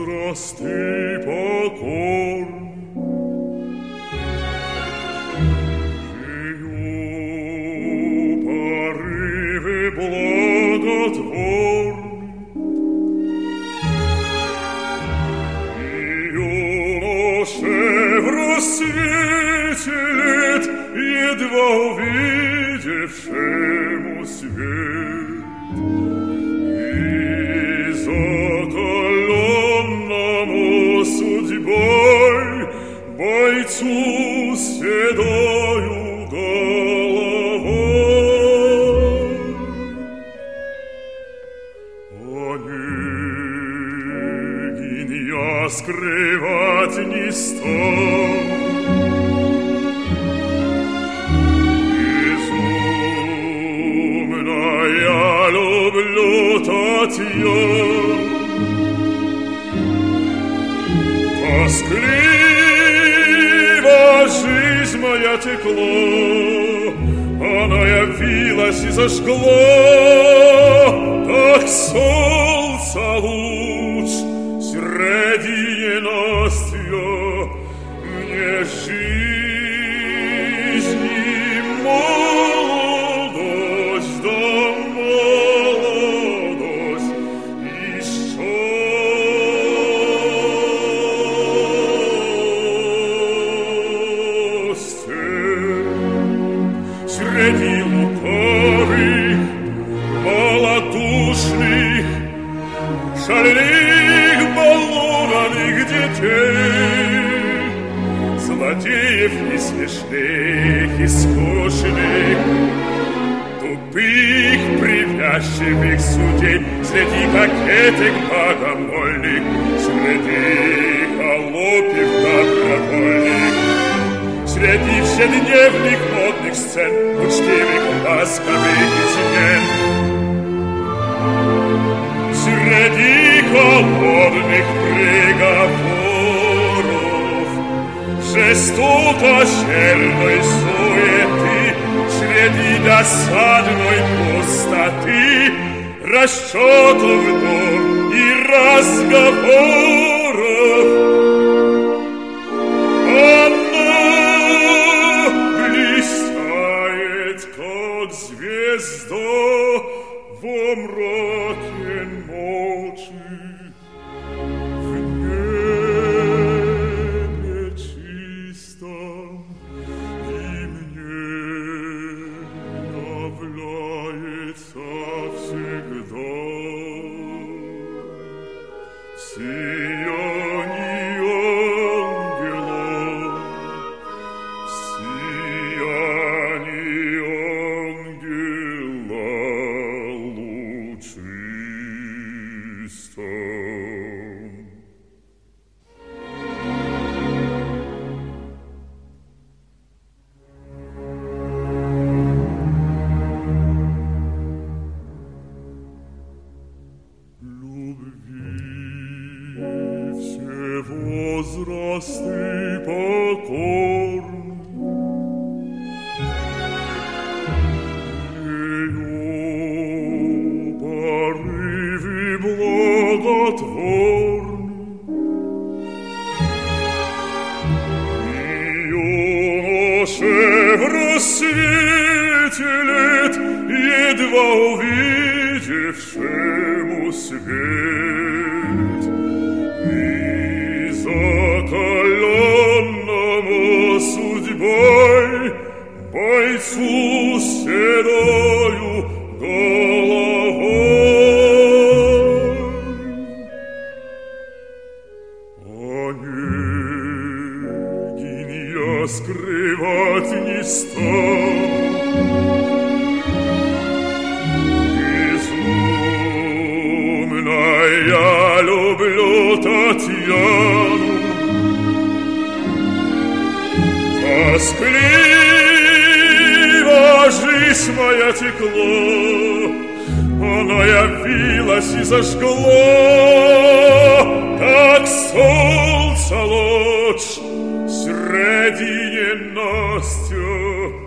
возраст и покорный, ее порывы благотворны, юноше в рассвете лет, едва увидевшему свет, судьбой бойцу с седою головой. Онегин я скрывать не стал, безумно я люблю Татьяну. Тоскливо жизнь моя текла, она явилась и зажгла, как солнца луч среди ненастья мне жизни молодость да молодость еще. Среди лукавых, малодушных, шальных, балованных детей, злодеев не смешных и скучных, тупых, привязчивых судей, среди кокеток богомольных, среди холопьев добровольных, среди вседневных модных сцен, учтивых, ласковых измен, среди холодных приговоров, жестоко-черной суеты, среди досадной пустоты, расчетов дом и разговоров. Звезда во мраке ночи, в небе чистом, и мне является всегда в сиянии ангела, в сиянии возраст и покорный, ее порывы благотворны, юноше в рассвете лет, едва увидевшему свет, закаленному судьбой бойцу с седою головой. Онегин я скрывать не стал, безумно я люблю Татьяну. Тоскливо жизнь моя текла, она явилась и зажгла, как солнце луч среди ненастья